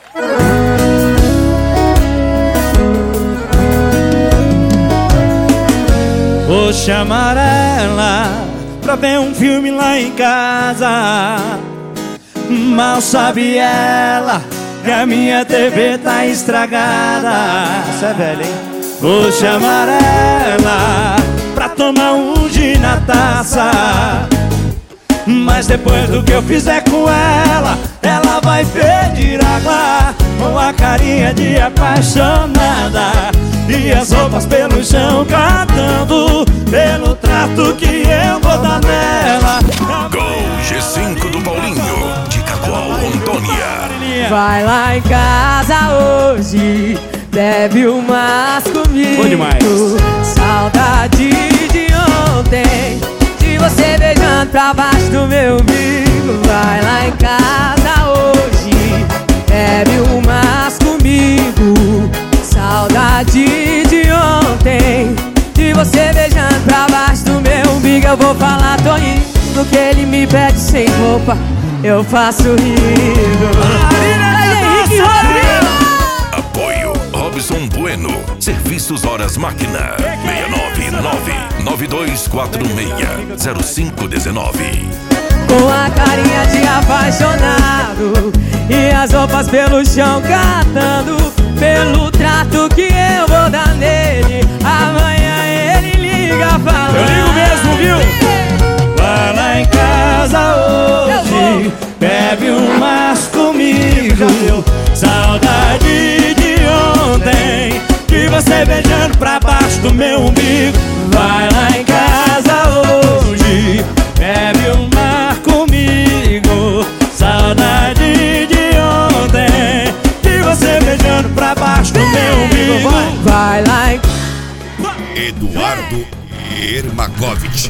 Vou chamar ela pra ver um filme lá em casa. Mal sabe ela que a minha TV tá estragada. Isso é velho, hein? Vou chamar ela pra tomar um gin na taça. Mas depois do que eu fizer com ela, ela vai pedir água com a carinha de apaixonada e as roupas pelo chão catando pelo trato que eu vou dar nela. Gol G5 do Paulinho, de Cacoal, Rondônia. Vai lá em casa hoje, bebe umas comigo. Bom demais. Saudade de ontem, de você beijando pra baixo do meu umbigo. Vai lá em casa hoje, bebe umas comigo. Saudade de ontem, de você beijando pra baixo do meu umbigo. Eu vou falar, tô indo, que ele me pede sem roupa, eu faço rindo. Henrique Rodrigo. Apoio Robson Bueno, Serviços Horas Máquina, 699-9246-0519. Com a carinha de apaixonado e as roupas pelo chão catando pelo trato que eu vou dar nele. Amanhã ele liga falando. Eu ligo mesmo, viu? Vai lá em casa hoje, bebe umas comigo. Saudade de ontem, de você beijando pra baixo do meu umbigo. Vai lá em casa hoje, bebe uma comigo. Saudade de ontem, de você beijando pra baixo do meu umbigo. Vai lá em... Eduardo Ermagovich.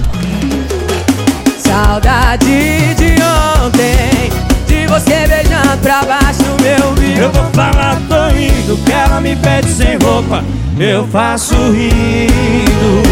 Saudade de ontem, de você beijando pra baixo do meu umbigo. Eu vou falar, tô indo, que ela me pede sem roupa, eu faço rindo.